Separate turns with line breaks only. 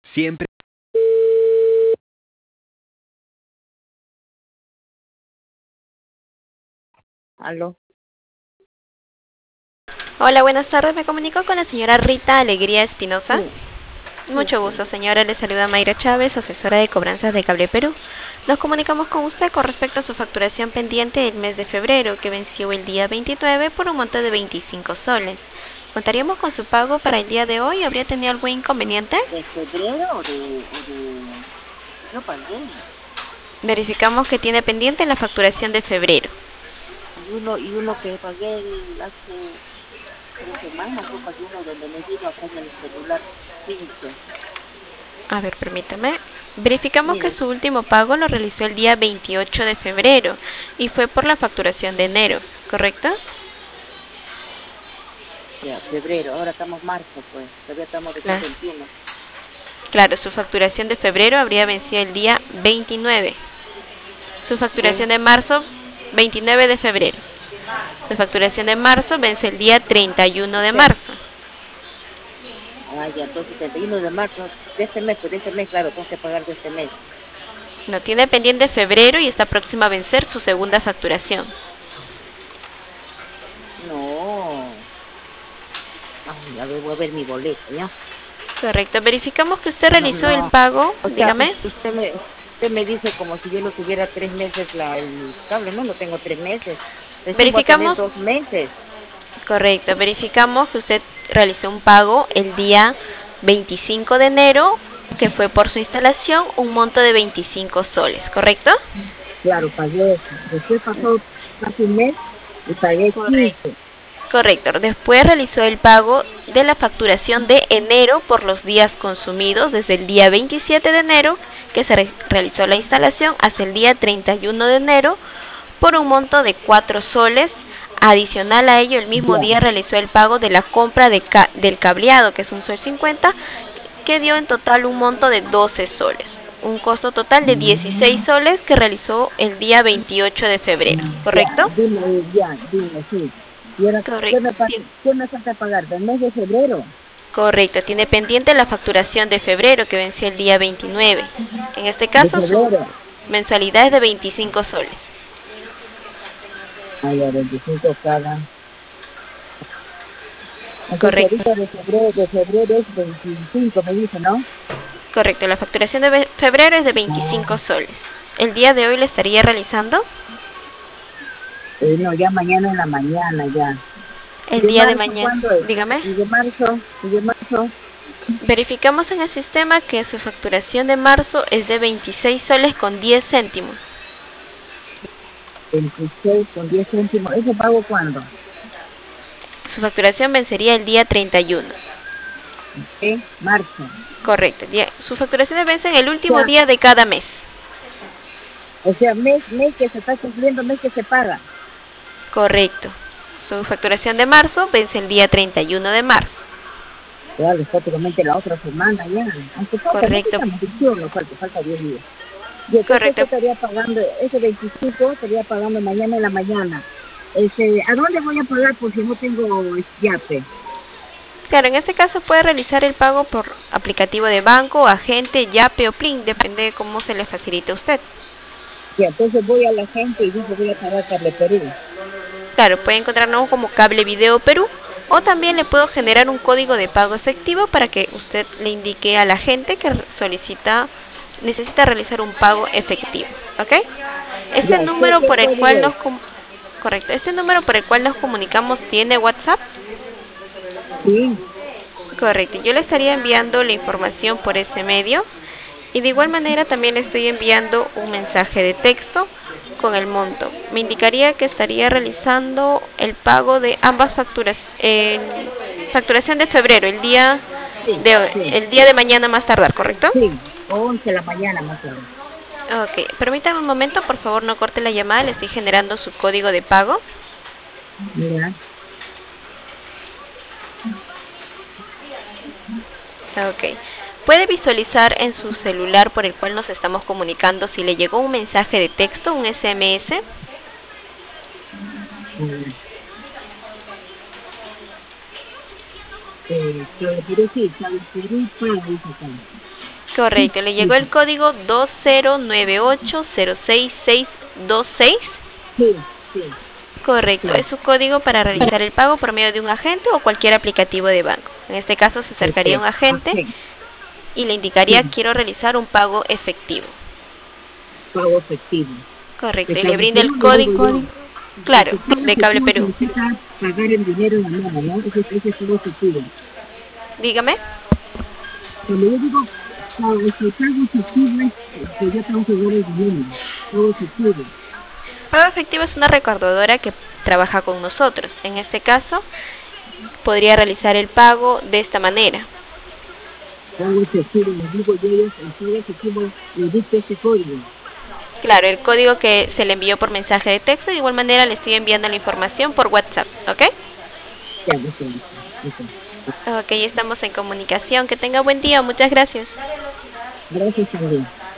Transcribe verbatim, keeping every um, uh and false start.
Siempre.
Aló.
Hola, buenas tardes. Me comunico con la señora Rita Alegría Espinosa.
Sí.
Mucho gusto, señora. Le saluda Mayra Chávez, asesora de cobranzas de Cable Perú. Nos comunicamos con usted con respecto a su facturación pendiente del mes de febrero, que venció el día veintinueve por un monto de veinticinco soles. ¿Contaríamos con su pago para el día de hoy? ¿Habría tenido algún inconveniente?
¿De febrero o de, o de... Yo pagué.
Verificamos que tiene pendiente la facturación de febrero.
Y uno, y uno que pagué el- hace tres semanas, yo pagué uno donde me vino acá en el celular quince.
A ver, permítame. Verificamos que
Mire,
su último pago lo realizó el día veintiocho de febrero y fue por la facturación de enero, ¿correcto?
ya, febrero, ahora estamos marzo, pues, todavía estamos recién
Claro.
veintiuno.
Claro, su facturación de febrero habría vencido el día veintinueve. Su
Sí.
facturación de marzo, veintinueve de febrero. Su facturación de marzo vence el día treinta y uno de
Sí.
marzo.
Ah, ya, entonces treinta y uno de marzo, de este mes, pues de este mes, claro, tengo que pagar de este mes.
No tiene pendiente febrero y está próxima a vencer su segunda facturación.
No. Ay, a ver, voy a ver mi boleto, ¿ya?
Correcto. Verificamos que usted
No,
realizó el
no.
pago,
O sea,
dígame.
usted me, usted me dice como si yo no tuviera tres meses la, el cable, no, no tengo tres meses. Recién voy a tener
Verificamos,
dos meses.
correcto, verificamos que usted realizó un pago el día veinticinco de enero, que fue por su instalación, un monto de veinticinco soles, ¿correcto?
Claro, pagué eso. Después pasó casi un mes y pagué
Correcto.
quince.
Correcto. Después realizó el pago de la facturación de enero por los días consumidos desde el día veintisiete de enero, que se re realizó la instalación, hasta el día treinta y uno de enero, por un monto de cuatro soles. Adicional a ello, el mismo
Ya.
día realizó el pago de la compra de ca del cableado, que es un sol cincuenta, que dio en total un monto de doce soles. Un costo total de dieciséis soles que realizó el día veintiocho de febrero,
Ya,
¿correcto?
dime, ya, dime, sí. ¿Y ahora qué me, pa-
Correcto.
qué me falta pagar? ¿Del mes de febrero?
Correcto, tiene pendiente la facturación de febrero que venció el día veintinueve. En este
De
caso su
febrero.
mensualidad es de veinticinco soles.
Ah, ya, veinticinco cada. Entonces
Correcto,
ahorita de febrero, de febrero es veinticinco, me dice, ¿no?
correcto. La facturación de ve- febrero es de
Ah.
veinticinco soles. El día de hoy le estaría realizando
Eh, no, ya mañana en la mañana, ya. ¿Y
el
de
día de
marzo
mañana.
cuándo es?
Dígame.
¿Y de marzo? ¿Y de marzo?
Verificamos en el sistema que su facturación de marzo es de veintiséis soles con diez céntimos.
veintiséis con diez céntimos. ¿Ese pago cuándo?
Su facturación vencería el día treinta y uno.
¿Eh? Marzo.
Correcto. el día- Sus facturaciones vencen el
O
último
sea,
día de cada mes.
o sea, mes, mes que se está cumpliendo, mes que se paga.
Correcto. Su facturación de marzo vence el día treinta y uno de marzo.
Claro, es prácticamente la otra semana ya. Aunque falta, no
Correcto.
estamos diciendo, falta, falta diez días. Y entonces
Correcto.
yo estaría pagando, ese veinticinco estaría pagando mañana en la mañana. Este, ¿a dónde voy a pagar por si no tengo yape?
Claro, en este caso puede realizar el pago por aplicativo de banco, agente, Yape o Plin, depende de cómo se le facilite a usted.
Ya, entonces voy a la gente y digo voy a pagar Cable Perú.
Claro, puede encontrarnos como Cable Video Perú o también le puedo generar un código de pago efectivo para que usted le indique a la gente que solicita, necesita realizar un pago efectivo, ¿ok? Este
Ya, ¿qué,
número
qué
por el
código
cual
es?
nos com- correcto, este número por el cual nos comunicamos tiene WhatsApp.
Sí,
Correcto, yo le estaría enviando la información por ese medio y de igual manera también le estoy enviando un mensaje de texto con el monto. Me indicaría que estaría realizando el pago de ambas facturas, eh, facturación de febrero, el día
sí,
de
sí,
el día de mañana más tardar, ¿correcto?
sí, once de la mañana más tarde.
Ok, permítame un momento, por favor no corte la llamada, le estoy generando su código de pago.
Mira,
Ok. Puede visualizar en su celular por el cual nos estamos comunicando si le llegó un mensaje de texto, un S M S.
eh, eh, Cable Perú, sí, Cable Perú paga, dice acá.
Correcto, le llegó el código dos cero nueve ocho cero seis seis dos seis.
Sí, sí,
Correcto,
sí.
es su código para realizar el pago por medio de un agente o cualquier aplicativo de banco. En este caso se acercaría un
Perfecto.
agente
Ok.
y le indicaría
Sí,
quiero realizar un pago efectivo.
pago efectivo.
Correcto,
De
y le
Cable
brinda el
Perú, le digo
código,
yo.
claro,
Porque pago
de Cable
efectivo
Perú.
significa pagar en dinero en la mano, ¿no? Ese, ese es pago efectivo.
Dígame.
Cuando yo digo pago, ese pago efectivo es que yo tengo que dar el dinero. Pago efectivo.
Pago efectivo es una recaudadora que trabaja con nosotros. En este caso, podría realizar el pago de esta manera.
Pago efectivo, le digo yo, ellos, el pago efectivo le dicta ese código.
Claro, el código que se le envió por mensaje de texto, de igual manera le estoy enviando la información por WhatsApp, ¿ok?
Ya, listo, listo. listo.
Ok, estamos en comunicación. Que tenga buen día, muchas gracias.
Gracias también.